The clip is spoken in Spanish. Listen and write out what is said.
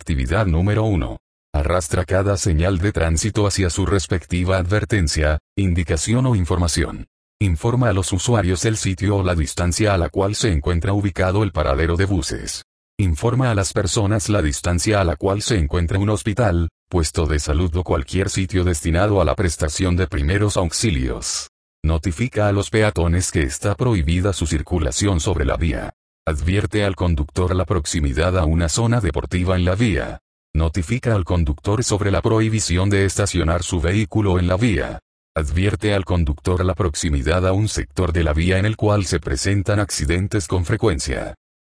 Actividad número 1. Arrastra cada señal de tránsito hacia su respectiva advertencia, indicación o información. Informa a los usuarios el sitio o la distancia a la cual se encuentra ubicado el paradero de buses. Informa a las personas la distancia a la cual se encuentra un hospital, puesto de salud o cualquier sitio destinado a la prestación de primeros auxilios. Notifica a los peatones que está prohibida su circulación sobre la vía. Advierte al conductor la proximidad a una zona deportiva en la vía. Notifica al conductor sobre la prohibición de estacionar su vehículo en la vía. Advierte al conductor la proximidad a un sector de la vía en el cual se presentan accidentes con frecuencia.